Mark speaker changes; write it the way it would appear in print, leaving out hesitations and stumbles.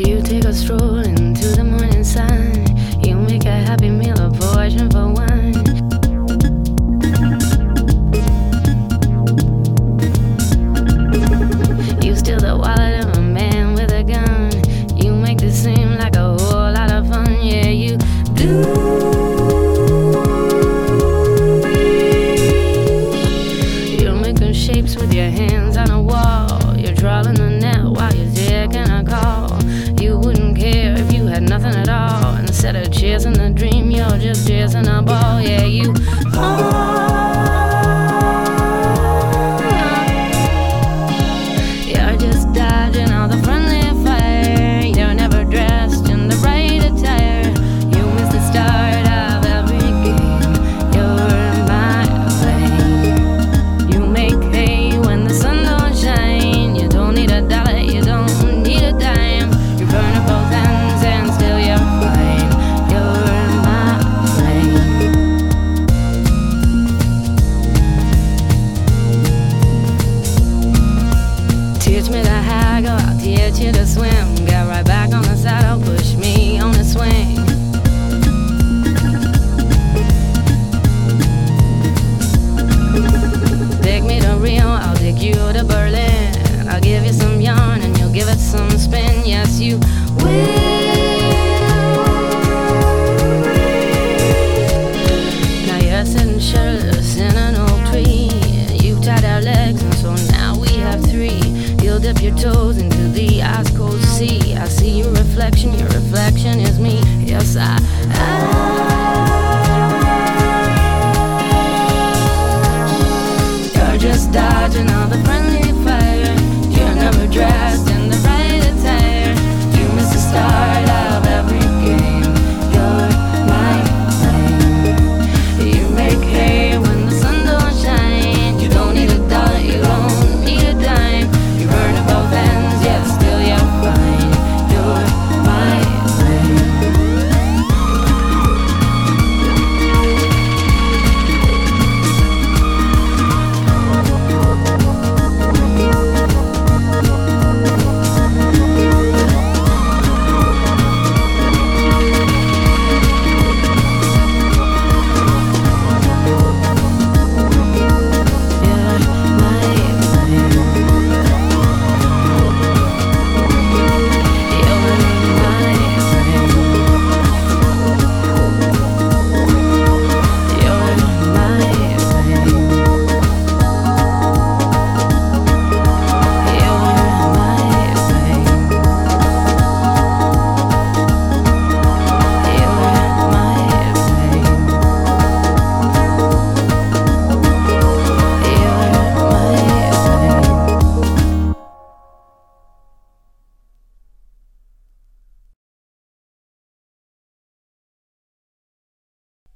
Speaker 1: You take a stroll into the morning sun. You make a happy meal, a portion for one. You steal the wallet of a man with a gun. You make this seem like a whole lot of fun. Yeah, you do. You're making shapes with your hands on a wall. You're drawing the net while you're taking a call. You wouldn't care if you had nothing at all. Instead of chasing the dream, you're just chasing a ball. Yeah, you you're just dodging all the friendly fire. You're never dressed in the right attire. You miss the start of every game. You're in my way. You make hay when the sun don't shine. You don't need a dollar, you don't need a dime. You burn up both ends and still you're fine. You're in my way. Teach me to haggle, I'll teach you to swim. Get right back on the saddle, push me on the swing. Take me to Rio, I'll take you to Berlin. I'll give you some yarn and you'll give it some spin. Yes, you will. Now you're sitting shirtless in an old tree. You've tied our legs and so now we have three. You'll dip your toes into the ice cold sea. I see your reflection is me. Yes, I